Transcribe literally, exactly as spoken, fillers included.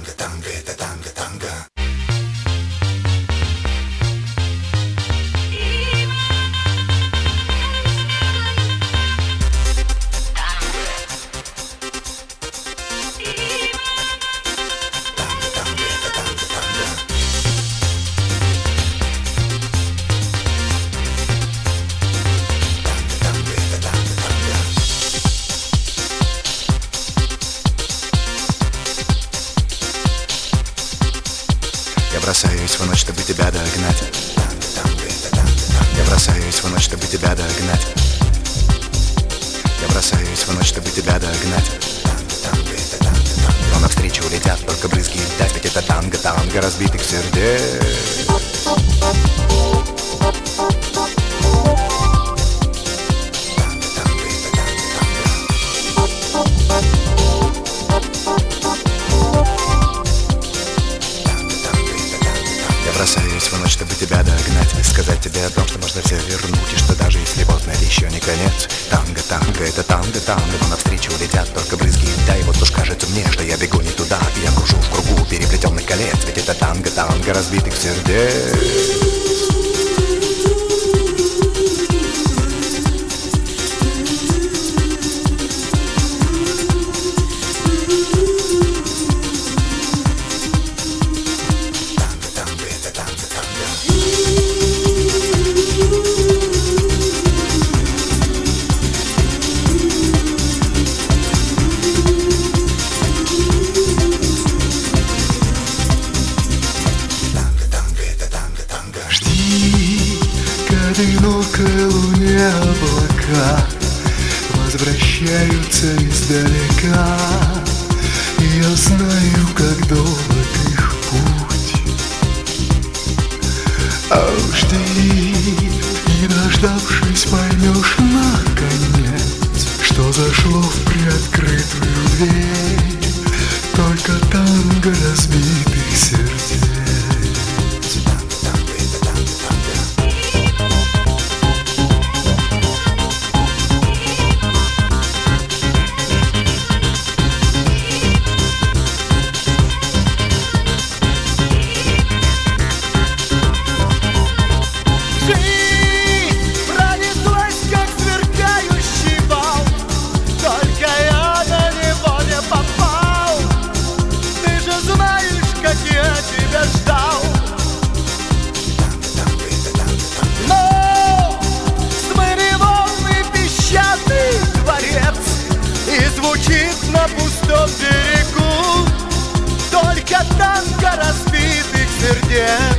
танго, танго, это танго, танго. Я бросаюсь в ночь, чтобы тебя догнать. Я бросаюсь в ночь, чтобы тебя догнать. Я бросаюсь в ночь, чтобы тебя догнать. Но навстречу летят только брызги льда. Ведь это танго, танго разбитых сердец. Бросаюсь в ночь, чтобы тебя догнать. Сказать тебе о том, что можно все вернуть. И что даже если поздно, это еще не конец. Танго, танго, это танго, танго. Но навстречу летят только брызги льда. И вот уж кажется мне, что я бегу не туда. И я кружу в кругу переплетенных колец. Ведь это танго, танго разбитых сердец. К одинокой луне облака возвращаются издалека. И я знаю, как долг их путь. А уж ты, не дождавшись, поймешь наконец, что зашло в приоткрытую дверь только танго разбитых сердец. Звучит на пустом берегу только танго разбитых сердец.